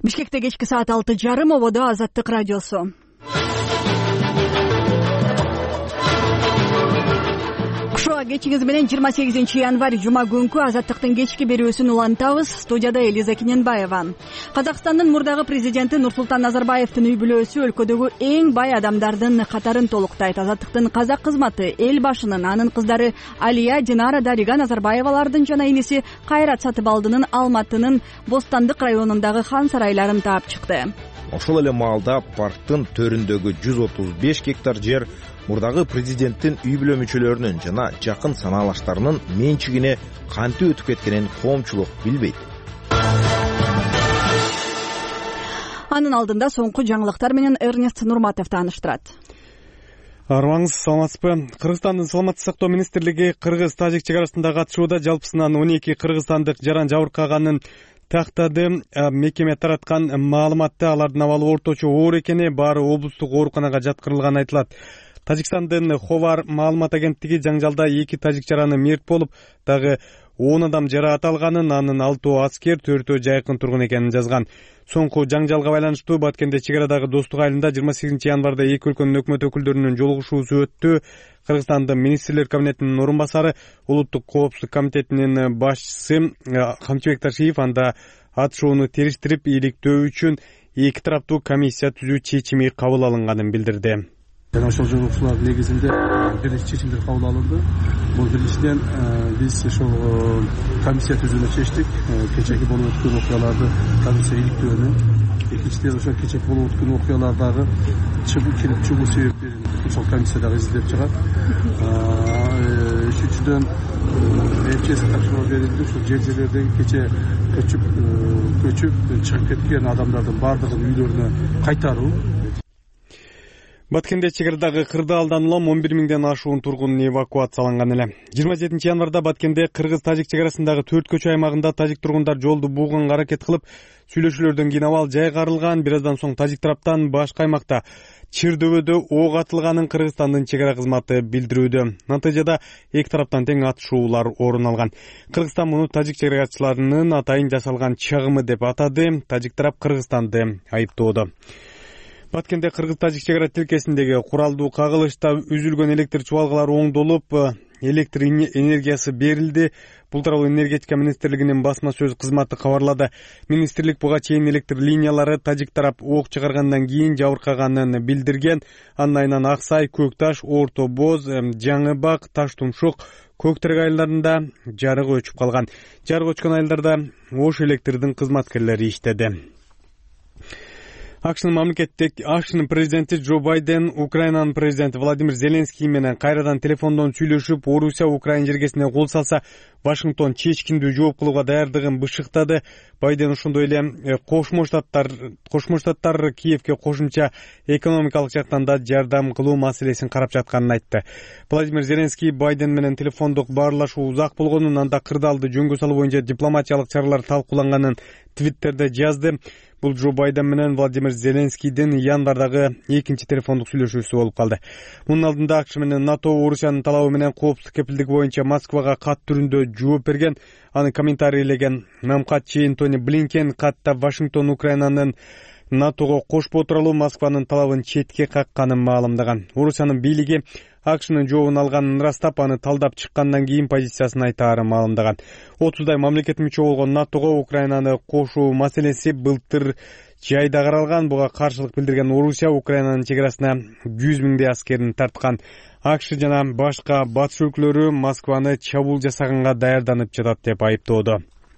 Бишкекте кечки саат 6:30 ободо Азаттык радиосу. Кушуга кечиңиз менен 28 январь жума күнкү Азаттыктын кечки берүүсүн улантабыз. Студияда Элиза Кененбаева. Казакстандын мурдагы президенти Нурсултан Назарбаевдин үй бүлөсү өлкөдөгү эң бай адамдардын катарын толуктайт. Азаттыктын казак кызматы эл башынын анын кыздары Алия, Динара, Дарига Назарбаевалардын жана иниси Кайрат Сатыбалдынын Алматынын Бостандык районундагы хан сарайларын таап чыкты. Ошол эле маалда парктын төрүндөгү 135 гектар жер мурдагы президенттин үй бүлө мүчөлөрүнүн жана жакын санаалаштарынын менчигине кантип өтүп кеткенин коомчулук билбейт. Анын алдында соңку жаңылыктар менен Эрнест Нурматов тааныштырат. Армаңыз саламатсызбы? Кыргызстандын саламаттык сактоо министрлиги кыргыз-тажик чек арасындагы атышууда жалпысынан 12 кыргызстандык жаран жабыркаганын тактады. Мекеме тараткан маалыматта алардын абалы орточо оор экени, баары облустук ооруканага жаткырылганы айтылат. Тажикстандын Ховар маалымат агенттиги жаңжалда 2 тажик жараны мерт болуп, дагы 10 адам жараат алганын, анын 6 аскер, 4 жайкын тургун экенин жазган. Соңку жаңжалга байланыштуу Баткенде чек арадагы Достук айылында 28 январда эки өлкөнүн өкмөт өкүлдөрүнүн жолугушуусу өттү. Кыргызстандын министрлер кабинетинин орун басары, Улуттук коопсуздук комитетинин башчысы Камчыбек Ташиев анда атышууну териштирип иликтөө үчүн эки тараптуу комиссия түзүү чечими кабыл алынганын билдирди. Жана ошол жолугушуулардын негизинде бир нече чечимдер кабыл алынды. Бул биринчиден биз ошол комиссия түзүүнү чечтик. Кечеги болуп өткөн окуяларды комиссия иликтөөнү. Экинчиден ошол кечеги болуп өткөн окуялардагы чыгуу себептерин ошол комиссия дагы изилдеп чыгат. Үчүнчүдөн МЧС тапшырма берилди. Ошол жерлердеги кече көчүп чыгып кеткен адамдардын баардыгын үйлөрүнө кайтаруу. Баткенде чек арадагы Кырдаалдан улам 11 миңден ашуун тургун эвакуацияланган эле. 27 январда Баткенде кыргыз-тажик чек арасындагы 4 көчө аймагында тажик тургундар жолду бууганга аракет кылып, сүйлөшүүлөрдөн кийин абал жайгарылган. Бир аздан соң тажик тараптан башка аймакта Чирдөбөдө ок атылганын Кыргызстандын чек ара кызматы билдирүүдө. Натыйжада эки тараптан тең атышуулар орун алган. Кыргызстан муну тажик чек арачыларынын атайын жасалган чагымы деп атады. Тажик тарап Кыргызстанды айыптоодо. Баткенде кыргыз-тажик чек ара тилкесиндеги куралдуу кагылышта үзүлгөн электр чубалгалары оңдолуп, электр энергиясы берилди. Бул тууралуу энергетика министрлигинин басма сөз кызматы кабарлады. Министрлик буга чейин электр линиялары тажик тарап ок чыгаргандан кийин жабыркаганын билдирген. Анын айынан Аксай, Көкташ, Орто Боз, Жаңы Бак, Таш Тумшук, Көктөрөк айылдарында жарык өчүп калган. Жарык өчкөн айылдарда Ош электрдин кызматкерлери иштеди. AQShnын президенти Джо Байден Украинанын президенти Владимир Зеленский менен кайрадан телефондон сүйлөшүп, Орусия Украина жергесине кол салса, Вашингтон чечкиндүү жооп кылууга даярдыгын бышыктады. Байден ошондой эле Кошмо Штаттар Киевке кошумча экономикалык жактан да жардам кылуу маселесин карап жатканын айтты. Владимир Зеленский Байден менен телефондук баарлашуу узак болгонун, анда кырдаалды жөнгө салуу боюнча дипломатиялык чаралар талкууланганын Твиттерде жазды. Бул Джо Байден менен Владимир Зеленскийдин январдагы экинчи телефондук сүйлөшүүсү болуп калды. Мунун алдында АКШ менен НАТО Орусиянын талабы менен коопсуздук кепилдиги боюнча Москвага кат түрүндө жооп берген. Аны комментарийлеген МКАДчы Энтони Блинкен катта Вашингтон Украинанын НАТОго кошпоо тууралуу Москванын талабын четке какканын маалымдаган. Орусиянын бийлиги AQShnын жообун алганын ырастап, аны талдап чыккандан кийин позициясын айтаарын маалымдаган. 30дай мамлекет мүчө болгон НАТОго Украинаны кошуу маселеси былтыр жайда каралган. Буга каршылык билдирген Орусия Украинанын чек арасына 100 миңдей аскерин тарткан. AQSh жана башка батыш өлкөлөрү Москваны чабуул жасаганга даярданып жатат деп айыптоодо.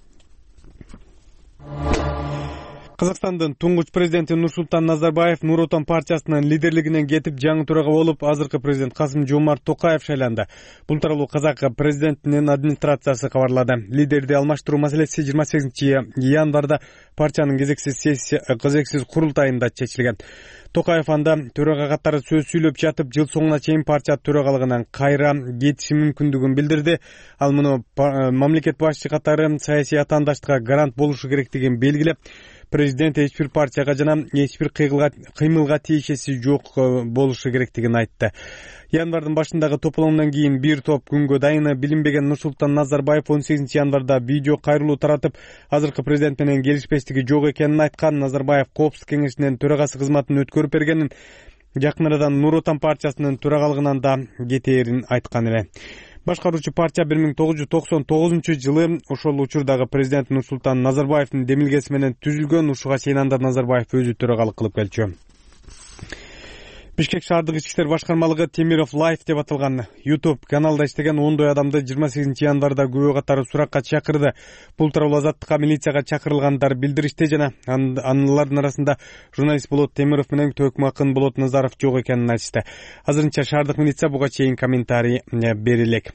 Казакстандын туңгуч президенти Нурсултан Назарбаев Нур Отон партиясынын лидерлигинен кетип, жаңы төрага болуп, азыркы президент Касым-Жомарт Токаев шайланды. Бул тууралуу казак президентинин администрациясы кабарлады. Лидерди алмаштыруу маселеси 28 январда партиянын кезексиз курултайында чечилген. Токаев анда төрага катары сөз сүйлөп жатып, жыл соңуна чейин партия төрагалыгынан кайра кетиши мүмкүндүгүн билдирди. Ал муну мамлекет башчы катары саясий атаандаштыкка гарант болушу керектигин белгилеп, президент эч бир партияга жана эч бир кыймылга тиешеси жок болушу керектигин айтты. Январдын башындагы тополоңдон кийин бир топ күнгө дайыны билинбеген Нурсултан Назарбаев 18 январда видео кайрылуу таратып, азыркы президент менен келишпестиги жок экенин айткан. Назарбаев Коопсуздук кеңешинин төрагасы кызматын өткөрүп бергенин, жакын арадан Нур Отан партиясынын төрагалыгынан да кетээрин айткан эле. Башкаруучу партия 1999-жылы ошол учурдагы президент Нурсултан Назарбаевдин демилгеси менен түзүлгөн. Ушуга чейин анда Назарбаев өзү төрагалык кылып келчү. Бишкек шаардык ички иштер башкармалыгы Темиров Лайф деп аталган YouTube каналда иштеген 10 адамды 28 январда күбө катары суракка чакырды. Бул тууралуу Азаттыкка, милицияга чакырылгандар билдиришти жана анылардын арасында журналист Болот Темиров менен Төкмакын Болот Назаров жок экенин айтышты. Азырынча шаардык милиция буга чейин комментарий бере элек.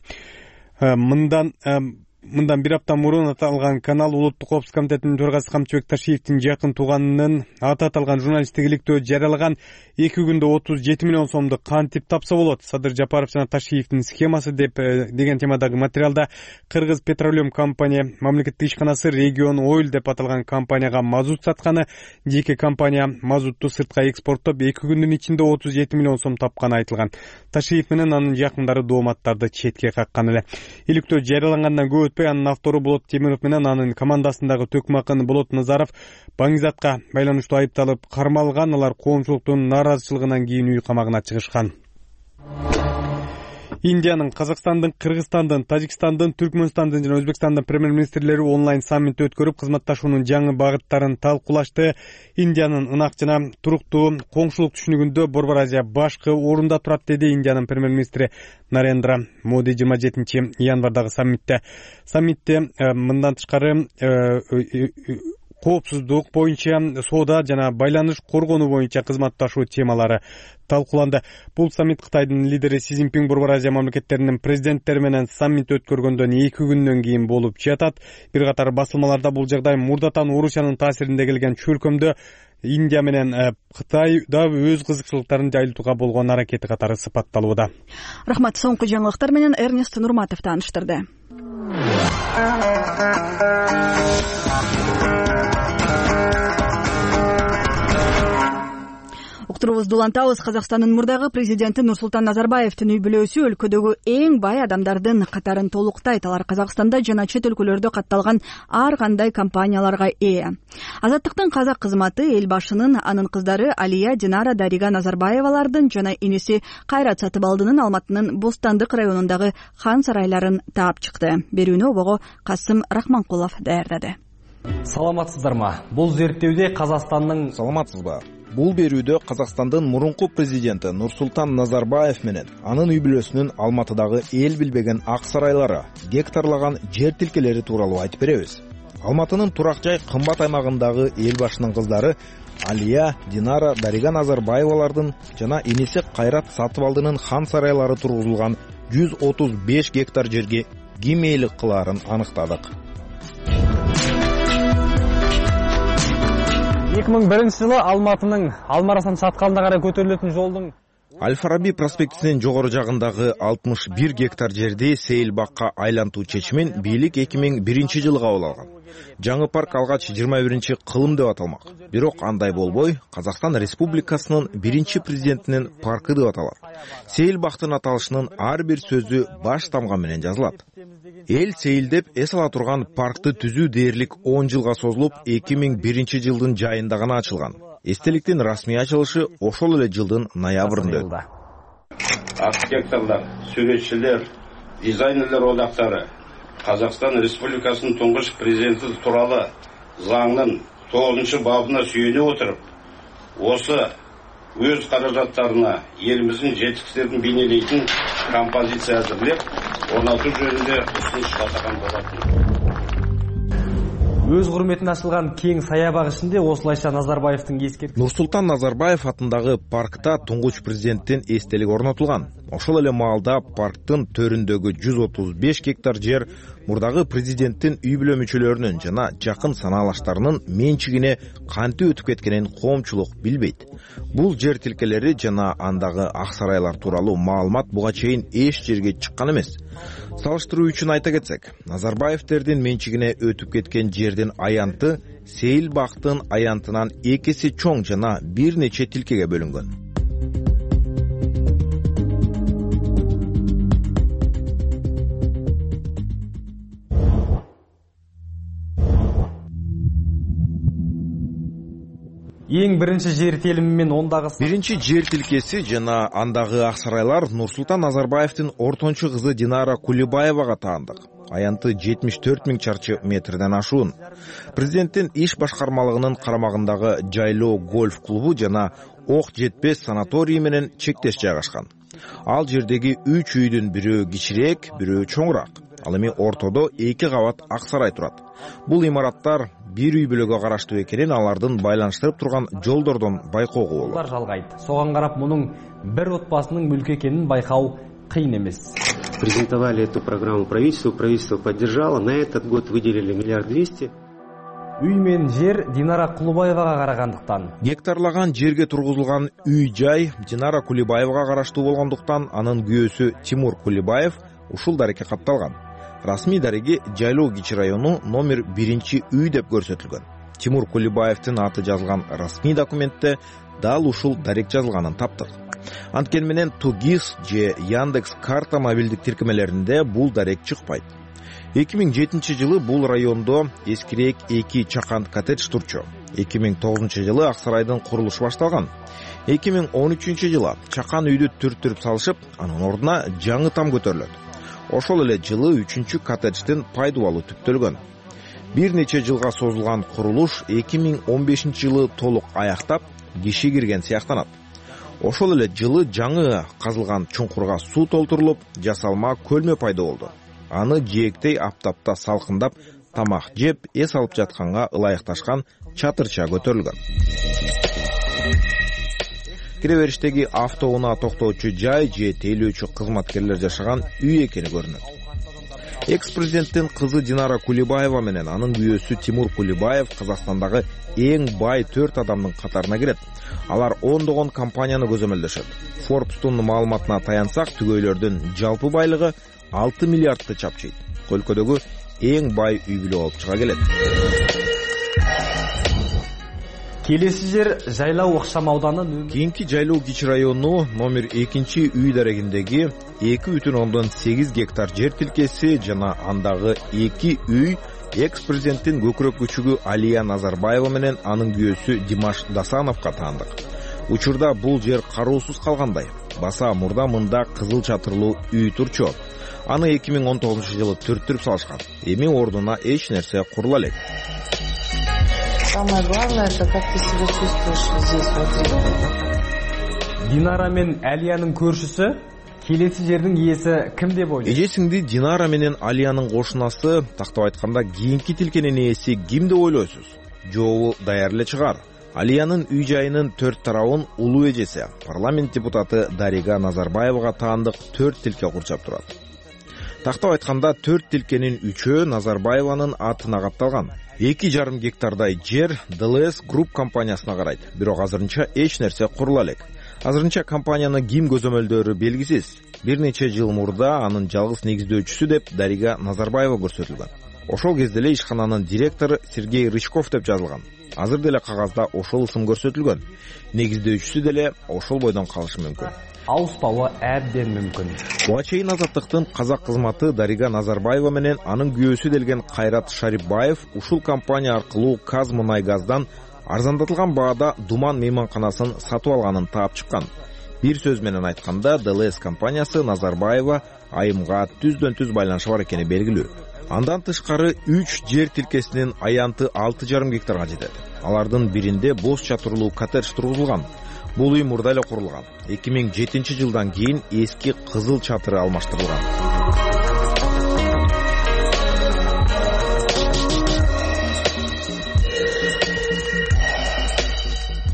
Мындан бир апта мурун аталган канал Улуттук коопсуздук комитетинин төрагасы Камчыбек Ташиевдин жакын тууганынын аты аталган журналисттик иликтөө жарыялаган 2 күндө 37 миллион сомду кантип тапса болот? Садыр Жапаров жана Ташиевдин схемасы деген темадагы материалда Кыргыз Петролеум компания мамлекеттик ишканасы Регион Ойл деп аталган компанияга мазут сатканы, жеке компания мазутту сыртка экспорттоп 2 күндүн ичинде 37 миллион сом тапканы айтылган. Ташиев менен анын жакындары дооматтарды четке каккан эле. Иликтөө жарыялангандан көп өтпөй анын автору Болот Темиров менен анын командасындагы Төкмакын Болот Назаров Баңизатка байланыштуу айыпталып кармалган. Алар коомчулуктун нааразычылыгынан кийин үй камагына чыгышкан. Индиянын, Казакстандын, Кыргызстандын, Тажикстандын, Түркмөнстандын жана Өзбекстандын премьер-министрлери онлайн саммит өткөрүп, кызматташуунун жаңы багыттарын талкуулашты. Индиянын ынак жана туруктуу коңшулук түшүнүгүндө Борбор Азия башкы орунда турат, деди Индиянын премьер-министри Нарендра Моди 27 январдагы саммитте. Саммитте мындан тышкары коопсуздук боюнча, соода жана байланыш коргонуу боюнча кызматташуу темалары талкууланды. Бул саммит Кытайдын лидери Си Цзиньпин Борбор Азия мамлекеттеринин президенттери менен саммит өткөргөндөн 2 күндөн кийин болуп жатат. Бир катар басылмаларда бул жагдай мурдатан Орусиянын таасиринде келген чөлкөмдө Индия менен Кытай да өз кызыкчылыктарын жайылтууга болгон аракети катары сыпатталууда. Рахмат. Соңку жаңылыктар менен Эрнест Нурматов тааныштырды. Уктурубузду улантабыз. Казакстандын мурдагы президенти Нурсултан Назарбаевдин үй бүлөсү өлкөдөгү эң бай адамдардын катарын толуктайт. Алар Казакстанда жана чет өлкөлөрдө катталган ар кандай компанияларга ээ. Азаттыктын казак кызматы эл башынын анын кыздары Алия, Динара, Дарига Назарбаевалардын жана инеси Кайрат Сатыбалдынын Алматынын Бостандык районундагы хан сарайларын таап чыкты. Берүүнү обого Касым Рахманкулов даярдады. Саламатсыздармы? Бул зерттөөдө Казакстандын Саламатсызбы? Бул берүүдө Казакстандын мурунку президенти Нурсултан Назарбаев менен анын үй бүлөсүнүн Алматыдагы эл билбеген ак сарайлары, гектарлаган жер тилкелери тууралуу айтып беребиз. Алматынын турак жай кымбат аймагындагы эл башынын кыздары Алия, Динара, Дарига Назарбаевалардын жана инеси Кайрат Сатыбалдынын хан сарайлары тургузулган 135 гектар жерге кимээлик кылаарын аныктадык. 2001-жылы Алматынын Алмарасан шаткалына карай көтөрүлөтүн жолдун Аль-Фараби проспектисинин жогору жагындагы 61 гектар жерди сейил бакка айлантуу чечимин бийлик 2001-жылы кабыл алган. Жаңы парк алгач 21 кылым деп аталмак. Бирок андай болбой, Казакстан Республикасынын 1-президентинин паркы деп аталат. Сейил бактын аталышынын ар бир сөзү баш тамга менен жазылат. Эл сейил деп эс ала турган паркты түзүү дээрлик 10 жылга созулуп, 2001-жылдын жайында гана ачылган. Эстеликтин расмий ачылышы ошол эле жылдын ноябрында өттү. Архитекторлор, сүрөтчүлөр, дизайнерлер одактары Казакстан Республикасынын туңгуч президенти тууралуу заңдын 9-бабына сүйөнө отуруп, осы өз каражаттарына элибиздин жетиштерин бейнелейтин композиция азырлап, орнатуу жөнүндө усунуш жасаган болот. Өз курметине ачылган кең саябак ичинде осулайча Назарбаевдин ескерткичи Нурсултан Назарбаев атындагы паркта туңгуч президенттин эстелиги орнотулган. Ошол эле маалда парктын төрүндөгү 135 гектар жер мурдагы президенттин үй бүлө мүчөлөрүнүн жана жакын санаалаштарынын менчигине кантип өтүп кеткенин коомчулук билбейт. Бул жер тилкелери жана андагы ак сарайлар тууралуу маалымат буга чейин эч жерге чыккан эмес. Салыштыруу үчүн айта кетсек, Назарбаевдердин менчигине өтүп кеткен жердин аянты Сейил бактын аянтынан 2 эсе чоң жана бир нече тилкеге бөлүнгөн. Эң биринчи жер телими мен ондагы биринчи жер тилкеси жана андагы ак сарайлар Нурсултан Назарбаевдин ортончу кызы Динара Кулибаевага таандык. Аянты 74 000 чарчы метрден ашуун. Президенттин иш башкармалыгынын карамагындагы жайлоо гольф клубу жана ок жетпес санаторий менен чектеш жайгашкан. Ал жердеги 3 үйдүн бирөө кичирээк, бирөө чоңураак. Ал эми ортодо 2 кабат ак сарай турат. Бул имараттар бир үй бүлөгө караштуу экенин алардын байланыштырып турган жолдордон байкоого болот. Булар жалгайт. Согон карап мунун бир отбасынын мүлкү экенин байкау кыйын эмес. Презентовали эту программу правительство поддержало. На этот год выделили 1 200 000 000. Үй мен жер Динара Кулибаевага карагандыктан. Гектарлаган жерге тургузулган үй-жай Динара Кулибаевага караштуу болгондуктан анын күйөөсү Тимур Кулибаев ушул дарекке катталган. Расмий дареги жайлоо кичи району номер 1 үй деп көрсөтүлгөн. Тимур Кулибаевдин аты жазылган расмий документте дал ушул дарек жазылганын таптык. Анткени менен Тугис же Яндекс карта мобилдик тиркемелеринде бул дарек чыкпайт. 2007 жылы бул райондо эскирээк 2 чакан коттедж турчу. 2009 жылы ак сарайдын курулушу башталган. 2013 жылы чакан үйдү түрттүрүп салышып, анын ордуна жаңы там көтөрүлөт. Ошол эле жылы 3 коттедждин пайдубалы түптөлгөн. Бир нече жылга созулган курулуш 2015 жылы толук аяктап, киши кирген сыяктанат. Ошол эле жылы жаңы казылган чуңкурга суу толтурулуп, жасалма көлмө пайда болду. Аны жээктей аптапта салкындап, тамак жеп, эс алып жатканга ылайыкташкан чатырча көтөрүлгөн. Киребериштеги автоунаа токтоочу жай же тейлөөчү кызматкерлер жашаган үй экени көрүнөт. Экс-президенттин кызы Динара Кулибаева менен анын күйөөсү Тимур Кулибаев Казакстандагы эң бай 4 адамдын катарына кирет. Алар ондогон компанияны көзөмөлдөшөт. Forbes'тун маалыматына таянсак, түгөйлөрдүн жалпы байлыгы 6 миллиардты чапчыйт. Өлкөдөгү эң бай үй бүлө болуп чыга келет. Келеси жер Жайлоо Ыкшам ауданы. Кийинки Жайлоо кичи району номер 2 үй дарегиндеги 2,8 гектар жер тилкеси жана андагы 2 үй экс-президенттин көкүрөк күчүгү Алия Назарбаева менен анын күйөөсү Димаш Дасановго таандык. Учурда бул жер кароосуз калгандай. Баса мурда мында кызыл чатырлуу үй турчу. Аны 2019 жылы түрттүрүп салышкан. Эми ордуна эч нерсе курула элек. Самое главное, это как ты себя чувствуешь здесь, внутри. Динара мен Алиянын көршүсү келеси жердин ээси ким деп ойлойт? Эжесиңди Динара менен Алиянын кошунасы, тактап айтканда кийинки тилкенин ээси ким деп ойлойсуз? Жообу даяр эле чыгар. Алиянын үй жайынын 4 тарабын улуу эжеси, парламент депутаты Дарига Назарбаевага таандык 4 тилке курчап турат. Тактап айтканда 4 тилкенин 3-өө Назарбаеванын атына катталган. 2,5 гектардай жер ДЛС Group компаниясына карайт. Бирок азырынча эч нерсе курула элек. Азырынча компанияны ким көзөмөлдөрү белгисиз. Бир нече жыл мурда анын жалгыз негиздөөчүсү деп Дарига Назарбаева көрсөтүлгөн. Ошол кезде эле ишкананын директору Сергей Рычков деп жазылган. Азыр деле кагазда ошол ысым көрсөтүлгөн. Негиздөөчүсү деле ошол бойдон калышы мүмкүн. Ауыспауы әбден мүмкүн. Буга чейин Азаттыктын казак кызматы Дарига Назарбаева менен анын күйөөсү делген Кайрат Шарипбаев ушул компания аркылуу Казмунайгаздан арзандатылган баада Думан мейманканасын сатып алганын таап чыккан. Бир сөз менен айтканда, ДЛС компаниясы Назарбаева айымга түздөн-түз байланышы бар экени белгилүү. Андан тышкары 3 жер тилкесинин аянты 6,5 гектарга жетет. Алардын биринде боз чатырлуу коттедж тургузулган. Бул үй мурда эле курулган. 2007 жылдан кийин эски кызыл чатыры алмаштырылган.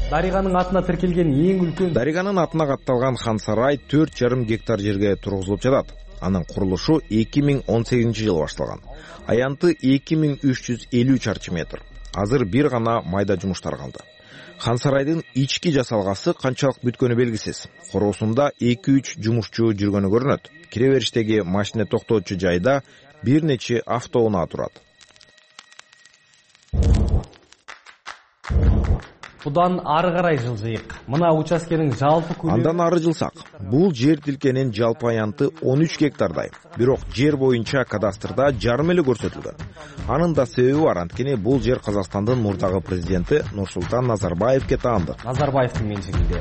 Дариганын атына тиркелген эң үлкөн Дариганын атына катталган хан сарай 4,5 гектар жерге тургузулуп жатат. Анын курулушу 2018-жылы башталган. Аянты 2350 чарчы метр. Азыр бир гана майда жумуштар калды. Хан сарайдын ички жасалгасы канчалык бүткөнү белгисиз. Короосунда 2-3 жумушчу жүргөнү көрүнөт. Кире бериштеги машина токтоочу жайда бир нече автоунаа турат. Будан ары карай жылжыйык. Мына учаскенин жалпы көлөмү. Андан ары жылсак, бул жер тилкенин жалпы аянты 13 гектардай. Бирок жер боюнча кадастрда жарым эле көрсөтүлгөн. Анын да себеби бар, анткени бул жер Казакстандын мурдагы президенти Нурсултан Назарбаевке таандык. Назарбаевдин менчигинде.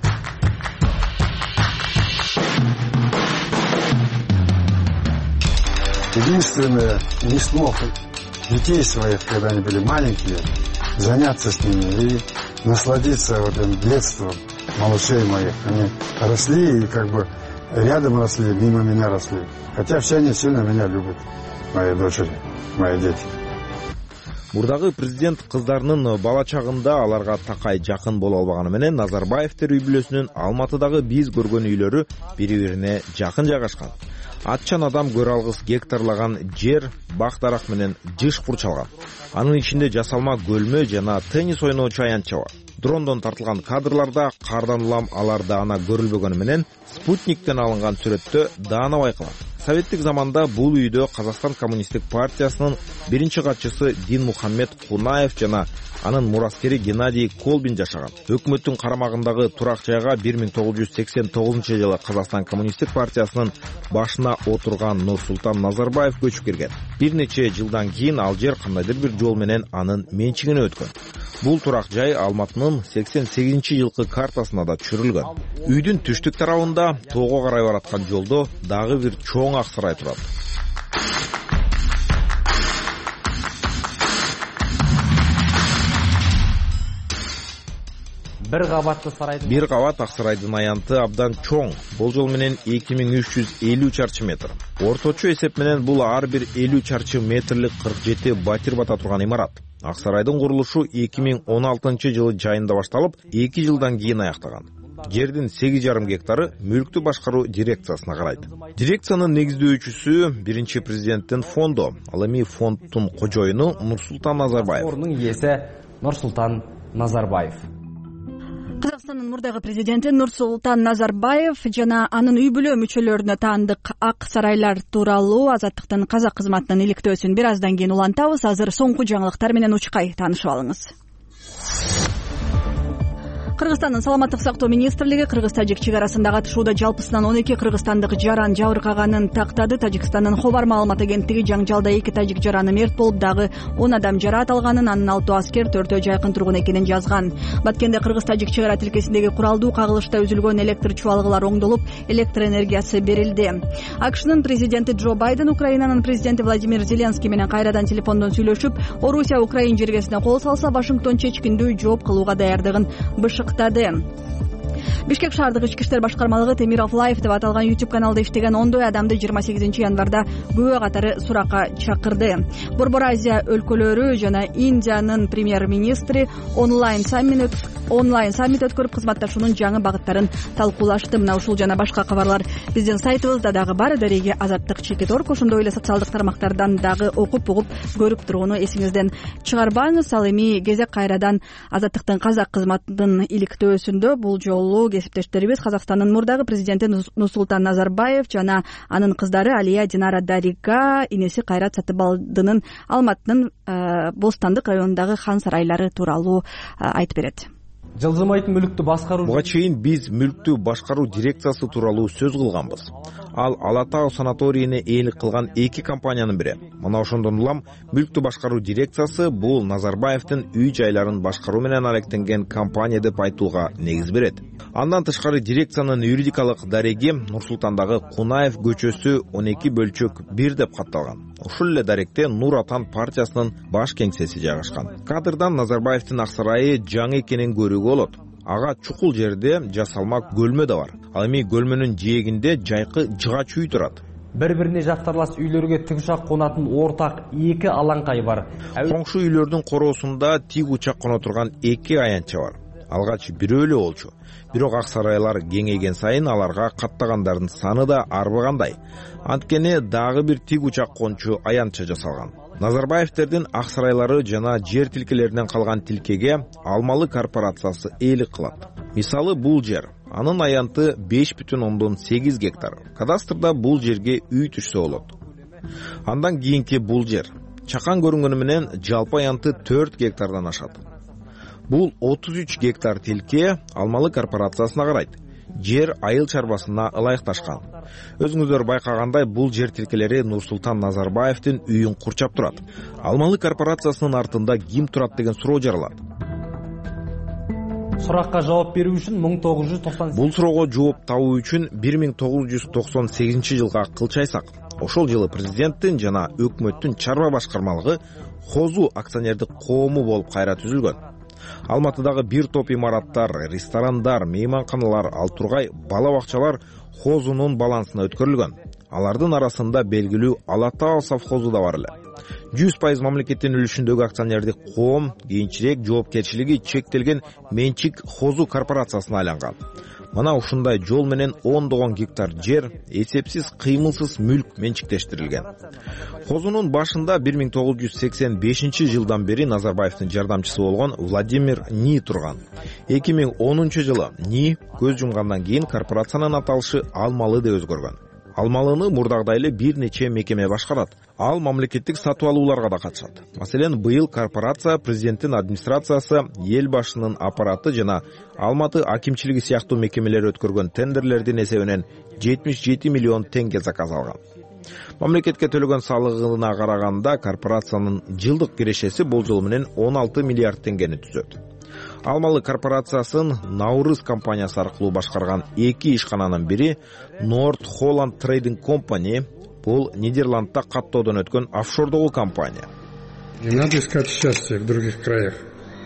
Единственное, не смог детей своих, когда они были маленькие, заняться с ними и насладиться вот этим детством малышей моих. Они росли и как бы рядом росли, мимо меня росли. Хотя все они сильно меня любят, мои дочери, мои дети. Мурдагы президент кыздарынын бала чагында аларга такай жакын боло албаганы менен Назарбаевтер үй бүлөсүнүн Алматыдагы биз көргөн үйлөрү бири-бирине жакын жайгашкан. Атчан адам көрө алгыс гектарлаган жер бак-дарак менен жыш курчалган. Анын ичинде жасалма көлмө жана теннис ойноочу аянтча бар. Дрондон тартылган кадрларда кардан улам алар даана көрүлбөгөнү менен спутниктен алынган сүрөттө даана байкалат. Советтик заманда бул үйдө Казакстан коммунисттик партиясынын биринчи катчысы Динмухаммед Кунаев жана анын мураскери Геннадий Колбин жашаган. Өкмөттүн карамагындагы турак жайга 1989-жылы Казакстан коммунисттик партиясынын башына отурган Нурсултан Назарбаев көчүп кирген. Бир нече жылдан кийин ал жер кандайдыр бир жол менен анын менчигине өткөн. Бул турак жай Алматынын 88-жылкы картасына да түшүрүлгөн. Үйдүн түштүк тарабында тоого карай бараткан жолдо дагы бир чоң ак сарай турат. Бир кабат ак сарайдын аянты абдан чоң. Болжол менен 2350 чарчы метр. Орточо эсеп менен бул ар бир 50 чарчы метрлик 47 батир бата турган имарат. Ак сарайдын курулушу 2016-жылы жайында башталып, 2 жылдан кийин аяктаган. Жердин 8,5 гектары мүлктү башкаруу дирекциясына карайт. Дирекциянын негиздөөчүсү биринчи президенттин фонду. Ал эми фонддун кожоюну Нурсултан Назарбаев. Ордунун ээси Нурсултан Назарбаев. Казакстандын мурдагы президенти Нурсултан Назарбаев жана анын үй бүлө мүчөлөрүнө таандык ак сарайлар тууралуу Азаттыктын казак кызматынын иликтөөсүн бир аздан кийин улантабыз. Азыр соңку жаңылыктар менен учкай таанышып алыңыз. Кыргызстандын саламаттык сактоо министрлиги Кыргыз-Тажик чек арасындагы атышууда жалпысынан 12 кыргызстандык жаран жабыркаганын тактады. Тажикстандын Хобар маалымат агенттиги жаңжалда 2 тажик жараны мерт болуп, дагы 10 адам жараат алганын, анын 6 аскер, 4 жайкын тургун экенин жазган. Баткенде Кыргыз-Тажик чек ара тилкесиндеги куралдуу кагылышта үзүлгөн электр чубалгылар оңдолуп, электр энергиясы берилди. АКШнын президенти Джо Байден Украинанын президенти Владимир Зеленский менен кайрадан телефондон сүйлөшүп, Орусия Украин жергесине кол салса, Вашингтон чечкиндүү жооп кылууга даярдыгын бышыктады. Бишкек шаардык ички иштер башкармалыгы Темиров Лайф деп аталган YouTube каналда иштеген 10 адамды 28 январда күбө катары суракка чакырды. Борбор Азия өлкөлөрү жана Индиянын премьер-министри онлайн саммит өткөрүп, кызматташуунун жаңы багыттарын талкуулашты. Мына ушул жана башка кабарлар биздин сайтыбызда дагы бар. Дареги Азаттык /org, ошондой эле социалдык тармактардан дагы окуп угуп көрүп турууну эсиңизден чыгарбаңыз. Ал эми кезек кайрадан Азаттыктын казак кызматынын иликтөөсүндө бул жолу кесиптештерибиз Казакстандын мурдагы президенти Нурсултан Назарбаев жана анын кыздары Алия, Динара, Дарига, инеси Кайрат Сатыбалдынын Алматынын Бостандык районундагы хан сарайлары тууралуу айтып берет. Жылжымайтын мүлүктү башкаруу. Буга чейин биз мүлктү башкаруу дирекциясы тууралуу сөз кылганбыз. Ал Ала-Тау санаторийине ээлик кылган 2 компаниянын бири. Мына ошондон улам мүлктү башкаруу дирекциясы бул Назарбаевдин үй жайларын башкаруу менен алектенген компания деп айтууга негиз берет. Андан тышкары дирекциянын юридикалык дареги Нурсултандагы Кунаев көчөсү 12/1 деп катталган. Ушул эле даректе Нур Атан партиясынын баш кеңсеси жайгашкан. Кадрдан Назарбаевдин ак сарайы жаңы экенин көрүүгө болот. Ага чукул жерде жасалма көлмө да бар. Ал эми көлмөнүн жээгинде жайкы жыгач үй турат. Бири-бирине жактарлаш үйлөргө тигучак конатын ортак 2 алаңкай бар. Коңшу үйлөрдүн короосунда тиг учак коно турган 2 аянтча бар. Алгач бирөө эле болчу. Бирок ак сарайлар кеңейген сайын аларга каттагандардын саны да арбагандай. Анткени дагы бир тик учак кончу аянтча жасалган. Назарбаевтердин ак сарайлары жана жер тилкелеринен калган тилкеге Алмалы корпорациясы ээлик кылат. Мисалы бул жер, анын аянты 5,8 гектар. Кадастрда бул жерге үй түшсө болот. Андан кийинки бул жер чакан көрүнгөнү менен жалпы аянты 4 гектардан ашат. Бул 33 гектар тилке Алмалы корпорациясына карайт. Жер айыл чарбасына ылайыкташкан. Өзүңүздөр байкагандай, бул жер тилкелери Нурсултан Назарбаевдин үйүн курчап турат. Алмалы корпорациясынын артында ким турат деген суроо жаралат. Суракка жооп берүү үчүн 1998. Бул суроого жооп табуу үчүн 1998 жылга кылчайсак. Ошол жылы президенттин жана өкмөттүн чарба башкармалыгы Хозу акционердик коому болуп кайра түзүлгөн. Алматыдагы бир топ имараттар, ресторандар, мейманканалар, ал тургай бала бакчалар Хозунун балансына өткөрүлгөн. Алардын арасында белгилүү Ала Таа совхозу да бар эле. 100% мамлекеттин үлүшүндөгү акционердик коом кийинчерээк жоопкерчилиги чектелген менчик Хозу корпорациясына айланган. Мына ушундай жол менен ондогон гектар жер эсепсиз кыймылсыз мүлк менчиктештирилген. Хозунун башында 1985 жылдан бери Назарбаевдин жардамчысы болгон Владимир Ни турган. 2010 жылы Ни көз жумгандан кийин корпорациянын аталышы Алмалы деп өзгөргөн. Алмалыны мурдагыдай эле бир нече мекеме башкарат. Ал мамлекеттик сатып алууларга да катышат. Маселен, быйыл корпорация президенттин администрациясы, эл башынын аппараты жана Алматы акимчилиги сыяктуу мекемелер өткөргөн тендерлердин эсебинен 77 миллион теңге заказ алган. Мамлекетке төлөгөн салыгына караганда корпорациянын жылдык кирешеси болжол менен 16 миллиард теңгени түзөт. Алмалы корпорациясын Наурыз компаниясы аркылуу башкарган 2 ишкананын бири North Holland Trading Company, бул Нидерландта каттоодон өткөн офшордогу компания. Не надо искать счастье в других краях.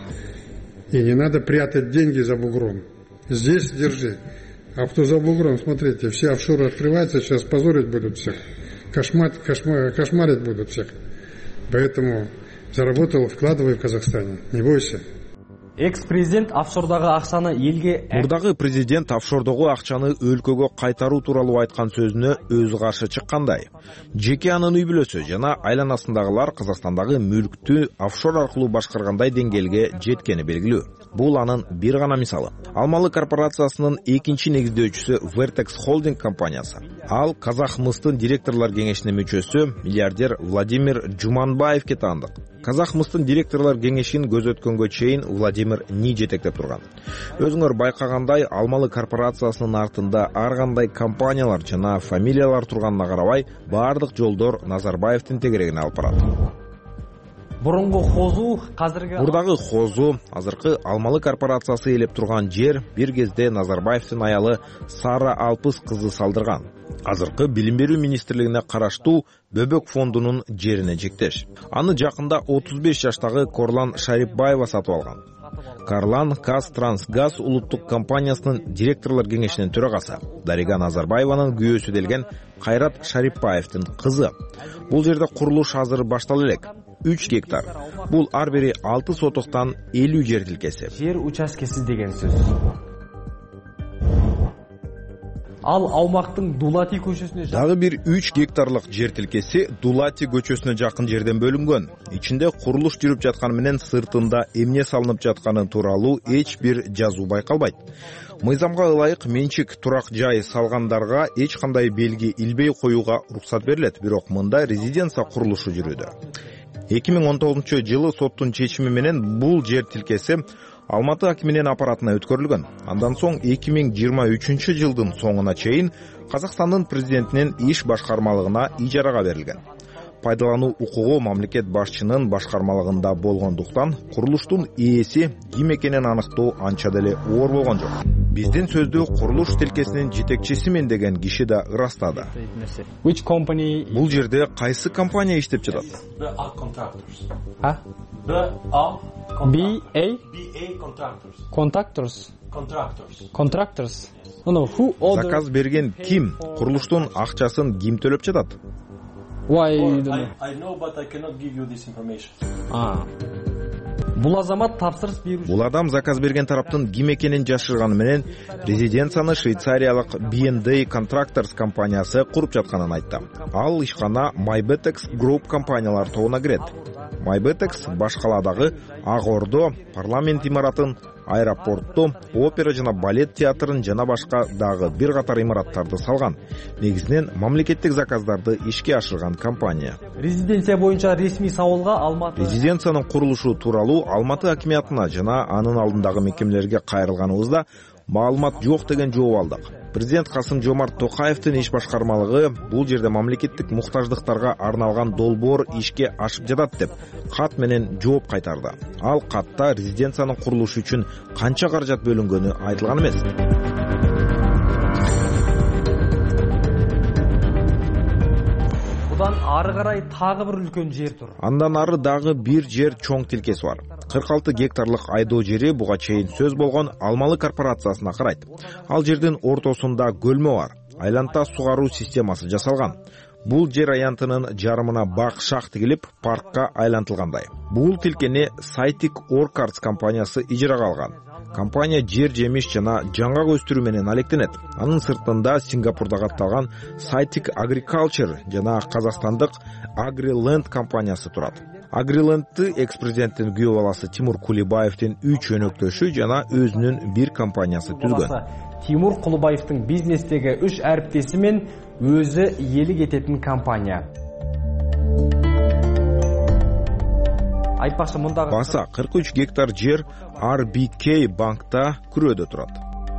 И не надо прятать деньги за бугром. Здесь держи. А кто за бугром, смотрите, все офшоры открываются, сейчас позорить будут всех. Кошмарить будут всех. Поэтому заработал, вкладывай в Казахстане. Не бойся. Экс-президент офшордогу акчаны элге... Мурдагы президент офшордогу акчаны өлкөгө кайтаруу тууралуу айткан сөзүнө өзү каршы чыккандай. Жеке анын үй бүлөсү жана айланасындагылар Казакстандагы мүлктү офшор аркылуу башкаргандай деңгээлге жеткени белгилүү. Бул анын бир гана мисалы. Алмалы корпорациясынын экинчи негиздөөчүсү Vertex Holding компаниясы. Ал Казахмыстын директорлор кеңешинин мүчөсү миллиардер Владимир Жуманбаевке таандык. Казахмыстын директорлор кеңешин көзөткөнгө чейин Владимир Ни жетектеп турган. Өзүңөр байкагандай, Алмалы корпорациясынын артында ар кандай компаниялар жана фамилиялар турганына карабай, бардык жолдор Назарбаевдин тегерегине алып барат. Мурдагы Хозу, азыркы Алмалы корпорациясы ээлеп турган жер бир кезде Назарбаевдин аялы Сара Алпыс кызы салдырган. Азыркы Билим берүү министрлигине караштуу Бөбөк фондунун жерине жектеш. Аны жакында 35 жаштагы Корлан Шарипбаева сатып алган. Карлан Казтрансгаз улуттук компаниясынын директорлор кеңешинин төрагасы. Дарига Назарбаеванын күйөөсү делген Кайрат Шарипбаевдин кызы. Бул жерде курулуш азыр баштала элек. 3 гектар. Бул ар бири 6 сотуктан 50 жер тилкеси. Жер учаскеси деген сөз. Ал аумактын Дулати көчөсүнө дагы бир 3 гектарлык жер тилкеси Дулати көчөсүнө жакын жерден бөлүнгөн. Ичинде курулуш жүрүп жатканы менен сыртында эмне салынып жатканы тууралуу эч бир жазуу байкалбайт. Мыйзамга ылайык менчик турак жай салгандарга эч кандай белги илбей коюуга уруксат берилет, бирок мында резиденция курулушу жүрүүдө. 2019 жылы соттун чечими менен бул жер тилкеси Алматы акиминин аппаратына өткөрүлгөн. Андан соң 2023 жылдын соңуна чейин Казакстандын президентинин иш башкармалыгына ижарага берилген. Пайдалануу укугу мамлекет башчынын башкармалыгында болгондуктан курулуштун ээси ким экенин аныктоо анча деле оор болгон жок. Биздин сөздү курулуш тилкесинин жетекчисимен деген киши да ырастады. Бул жерде кайсы компания иштеп жатат? Contractors. Заказ берген ким? Курулуштун акчасын ким төлөп жатат? Why? I know, but I cannot give you this information. Бул азамат тапсырыс берүүчү. Бул адам заказ берген тараптын ким экенин жашырганы менен резиденцияны швейцариялык B&D Contractors компаниясы куруп жатканын айтты. Ал ишкана MyBetex Group компаниялар тобуна кирет. MyBetex баш каладагы Ак Ордо, парламент имаратын, аэропортту, опера жана балет театрын жана башка дагы бир катар имараттарды салган. Негизинен мамлекеттик заказдарды ишке ашырган компания. Резиденция боюнча ресми сабылга Алматы резиденциянын курулушу тууралуу Алматы акимиятына жана анын алдындагы мекемелерге кайрылганыбызда маалымат жок деген жооп алдык. Президент Касым-Жомарт Токаевдин иш башкармалыгы бул жерде мамлекеттик муктаждыктарга арналган долбоор ишке ашып жатат деп кат менен жооп кайтарды. Ал катта резиденциянын курулушу үчүн канча каражат бөлүнгөнү айтылган эмес. Будан ары карай тагы бир үлкөн жер тур. Андан ары дагы бир жер чоң тилкеси бар. 46 гектарлык айдоо жери буга чейин сөз болгон Алмалы корпорациясына карайт. Ал жердин ортосунда көлмө бар. Айланта сугаруу системасы жасалган. Бул жер аянтынын жарымына бак шах тигилип, паркка айлантылгандай. Бул тилкени Сайtik Orchards компаниясы ижарага алган. Компания жер жемиш жана жаңгак өстүрүү менен алектенет. Анын сыртында Сингапурда катталган Сайtik Agriculture жана казакстандык AgriLand компаниясы турат. AgriLand'ты экс-президенттин күйөө баласы Тимур Кулибаевдин 3 өнөктөшү жана өзүнүн бир компаниясы түзгөн. Тимур Кулибаевдин бизнестеги 3 әріптесі мен өзі иелик этетін компания. Айтпакчы мындағы баса 43 гектар жер RBK банкта күрөөдө турат.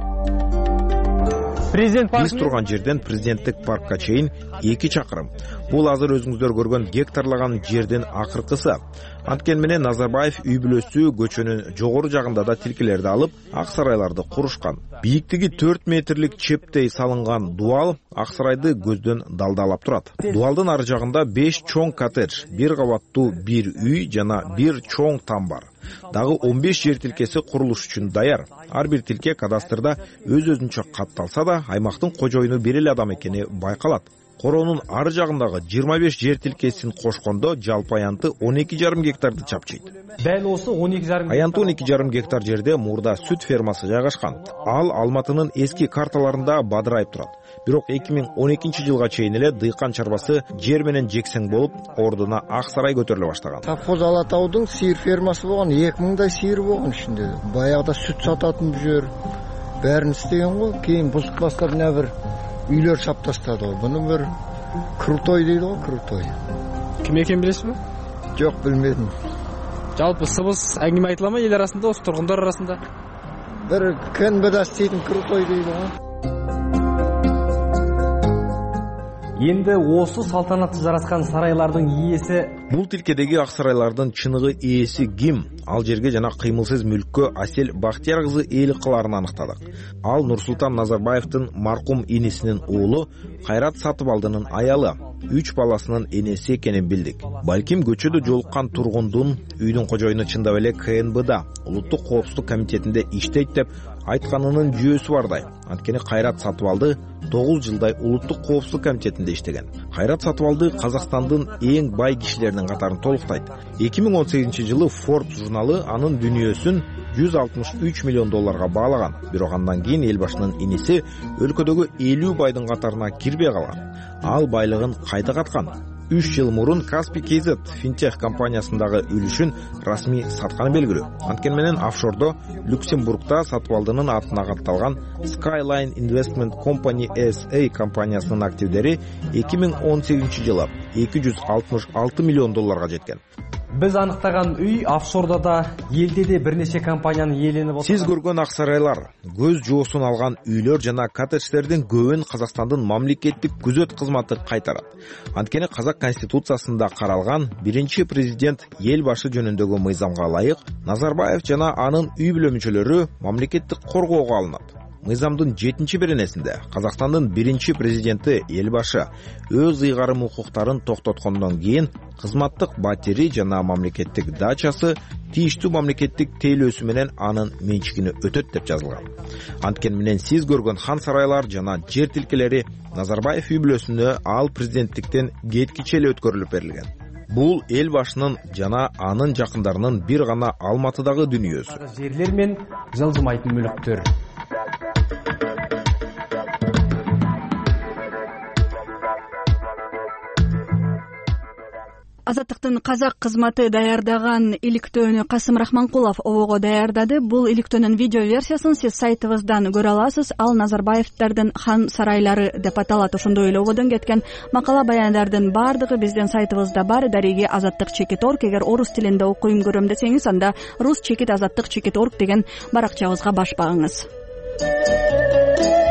Биз турган жерден президенттик паркка чейин 2 чакырым. Бул азыр өзүңүздөр көргөн гектарлаган жердин акыркысы. Анткени менен Назарбаев үй бүлөсү көчөнүн жогору жагында да тилкелерди алып, ак сарайларды курушкан. Бийиктиги 4 метрлик чептей салынган дуал ак сарайды көздөн далдалап турат. Дуалдын ары жагында 5 чоң коттедж, 1 кабаттуу 1 үй жана 1 чоң там бар. Дагы 15 жер тилкеси курулуш үчүн даяр. Ар бир тилке кадастрда өз-өзүнчө катталса да, аймактын кожоюну бир эле адам экени байкалат. Коронун ары жагындагы 25 жер тилкесин кошкондо жалпы аянты 12,5 гектарды чапчыйт. Дәл осы 12,5 аянты 12,5 гектар жерде мурда сүт фермасы жайгашкан. Ал Алматынын эски карталарында бадырайып турат. Бирок 2012 жылга чейин эле дыйкан чарбасы жер менен жексең болуп, ордуна ак сарай көтөрүлө баштаган. Совхоз Алатаудун сыйыр фермасы болгон, 2000дай сыйыр болгон ичинде. Баягыда сүт сататын бу жер. Бәрін істеген ғой, кейін бұзықпастар мына бір үйлер шаптастады ғой. Бұны бір крутой дейді ғой, крутой. Кім екен білесіз бе? Жоқ, білмедім. Жалпы сыбыс әңгіме айтыла ма ел арасында, осы тұрғындар арасында? Бір кәнбіда істейтін крутой дейді ғой. Енді осы салтанатты жарасқан сарайлардың иесі бул тилкедеги ак сарайлардын чыныгы ээси ким? Ал жерге жана кыймылсыз мүлккө Асель Бактияр кызы ээлик кыларын аныктадык. Ал Нурсултан Назарбаевдин маркум инисинин уулу Кайрат Сатыбалдынын аялы, 3 баласынын энеси экенин билдик. Балким көчөдө жолуккан тургундун үйдүн кожоюну чындап эле КНБда, улуттук коопсуздук комитетинде иштейт деп айтканынын жүйөсү бардай. Анткени Кайрат Сатыбалды 9 жылдай улуттук коопсуздук комитетинде иштеген. Кайрат Сатыбалды Казакстандын эң бай кишилеринин катарын толуктайт. 2018 жылы Forbes журналы анын дүнүйөсүн $163 миллион баалаган. Бирок андан кийин эл башынын иниси өлкөдөгү 50 байдын катарына кирбей калган. Ал байлыгын кайда каткан? 3 жыл мурун Каспий KZ финтех компаниясындагы үлүшүн расмий сатканы белгилүү. Анткени менен офшордо Люксембургда Сатыбалдынын атына катталган Skyline Investment Company SA компаниясынын активдери 2018 жылы $266 миллион жеткен. Біз анықтаған үй офшорда да, елде де бірнеше компанияны иеленіп отыр. Сиз көргөн ак сарайлар, көз жоосун алган үйлөр жана коттедждердин көбүн Казакстандын мамлекеттик күзөт кызматы кайтарат. Анткени Казак конституциясында каралган биринчи президент эл башы жөнүндөгү мыйзамга ылайык Назарбаев жана анын үй бүлө мүчөлөрү мамлекеттик коргоого алынат. Мыйзамдын 7-беренесинде Казакстандын биринчи президенти Элбашы өз ыйгарым укуктарын токтоткондон кийин кызматтык батири жана мамлекеттик дачасы тийиштүү мамлекеттик тейлөөсү менен анын менчигине өтөт деп жазылган. Анткени менен сиз көргөн хан сарайлар жана жер тилкелери Назарбаев үй бүлөсүнө ал президенттиктен кеткиче эле өткөрүлүп берилген. Бул эл башынын жана анын жакындарынын бир гана Алматыдагы дүнүйөсү. Жерлер мен жылжымайтын мүлүктөр. Азаттыктын казак кызматы даярдаган иликтөөнү Касым Рахманкулов обого даярдады. Бул иликтөөнүн видео версиясын сиз сайтыбыздан көрө аласыз. Ал Назарбаевдардын хан сарайлары деп аталат. Ошондой эле ободон кеткен макала баяндардын баардыгы биздин сайтыбызда бар. Дареги azattik.org. Эгер орус тилинде окуйм көрөм десеңиз, анда rus-azattik.org деген баракчабызга баш багыңыз.